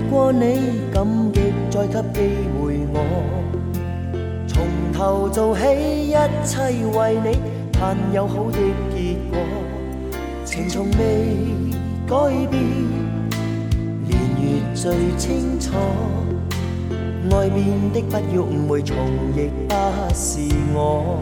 过你，感激再给机会我，从头做起，一切为你，盼有好的结果。情从未改变，年月最清楚。外面的不要误会，从亦不是我。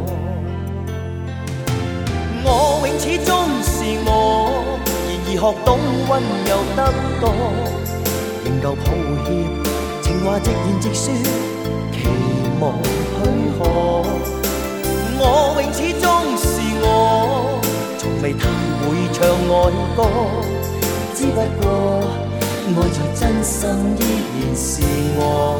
我永始终是我，然而学懂温柔得多，仍旧抱歉，情话直言直说，期望许可。我永始终是我，从未太会唱爱歌，只不過愛在真心依然是我。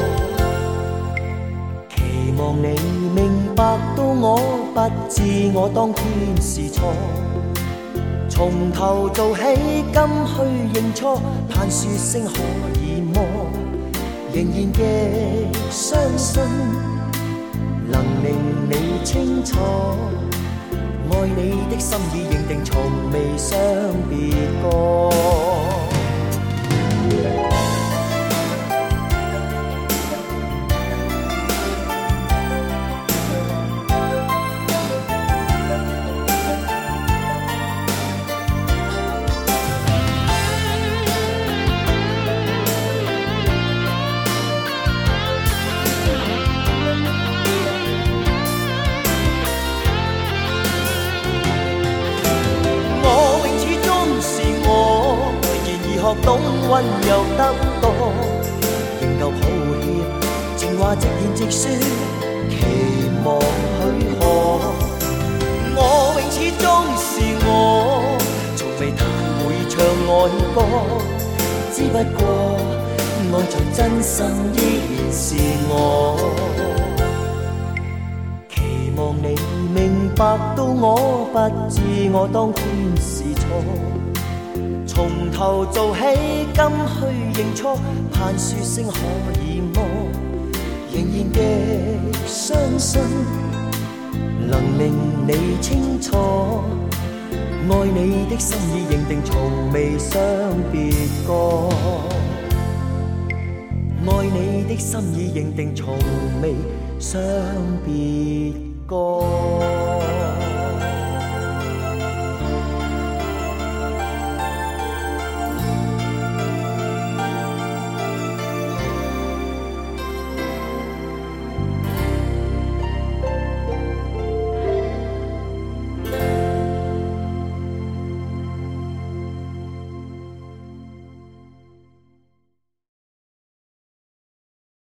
期望你明白到我不知我當天是錯，從頭做起，今去認錯，盼說聲可以麼？仍然極相信能令你清楚，愛你的心已認定，從未相別過。學懂温柔得多，仍舊抱歉，情話直言直說，期望許可。我永始終是我，從未太會唱愛歌，只不過愛在真心依然是我。期望你明白到我不知我當天是錯，從頭做起，今去認錯，盼說聲可以麼？仍然極相信能令你清楚，愛你的心已認定，從未相別過。愛你的心已認定，從未相別過。